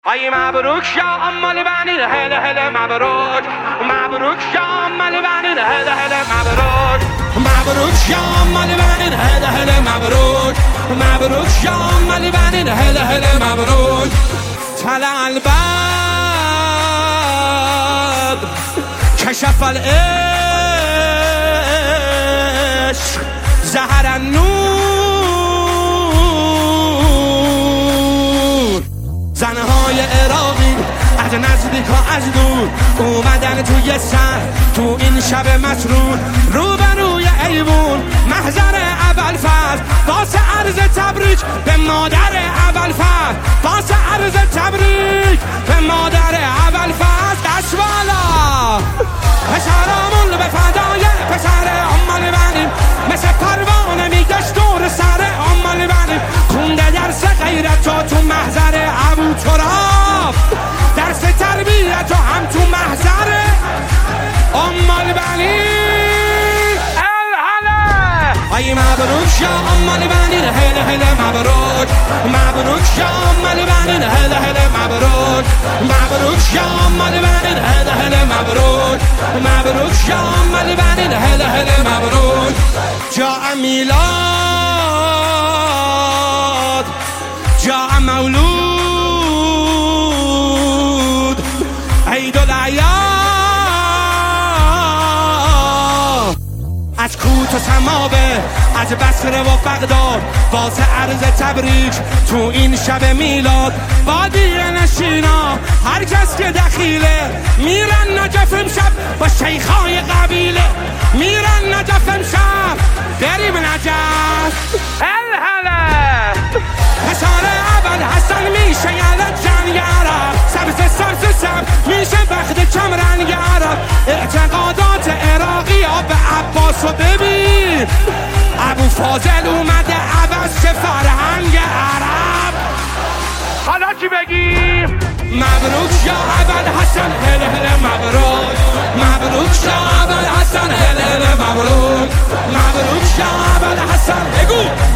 های مبروک یا عمال بنین هله هله مبروک مبروک یا عمال بنین هله هله مبروک مبروک یا عمال بنین هله هله مبروک مبروک یا عمال بنین هله هله مبروک طلع البدر کشف العشق ظهر النور زنهای عراقی از نزدیک ها از دور اومدن توی سر تو این شب مسرور روبروی ایوون محضر ابوالفضل واسه عرض تبریک به مادر ابوالفضل واسه عرض تبریک به مادر ابوالفضل دست بالا پسرامون به فدای پسر عمال بنین مثل پروانه میگشت دور سر عمال بنین خونده درس غیرت و تو محضر ابو تراب درس تربیت و هم تو محضر عمال بنین ای مبروک یا عمال بنین هله هله مبروک مبروک یا عمال بنین هله هله مبروک مبروک یا عمال بنین هله هله مبروک مبروک یا عمال بنین هله هله مبروک جاء میلاد جاء مولود عید الاعیاد از کوت و سماوه از بصره و بغداد واسه عرض تبریک تو این شب میلاد بادی نشینا هر کس که دخیله میرن نجف امشب با شیخای قبیله میرن نجف امشب بریم نجف هله پسر ابوالحسن میشه یلد جنگ عرب سبز میشه وقت کم رنگ عرب اعتقادات عراقی ها به عباسو ببین ابو فاضل اومده عوض چه فرهنگ عرب حالا چی بگیم؟ مبروک یا ابوالحسن هله هله مبروک مبروک یا ابوالحسن هله هله مبروک مبروک یا ابوالحسن بگو